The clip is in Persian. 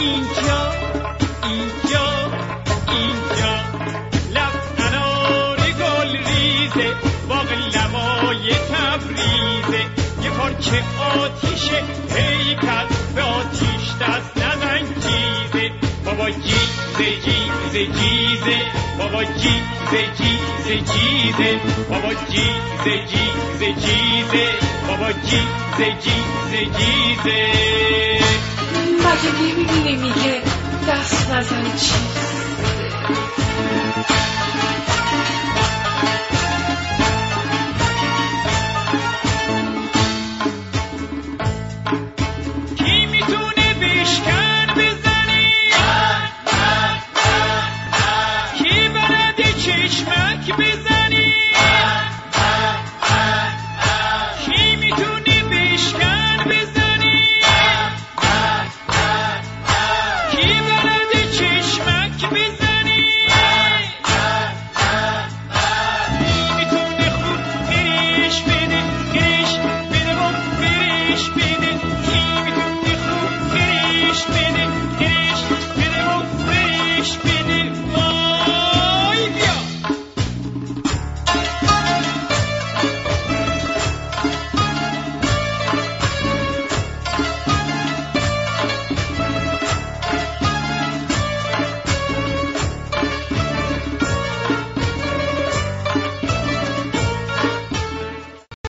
اینجا لب انار گل ریزه باغ لوای تبریزه یه پارچه آتیشه هیکل به آتیش دست نزن جیزه بابا جیزه جیزه جیزه بابا جیزه جیزه جیزه بابا جیزه جیزه جیزه بابا جیزه جیزه جیزه مگه نمیبینی میگه دست نزن چیزه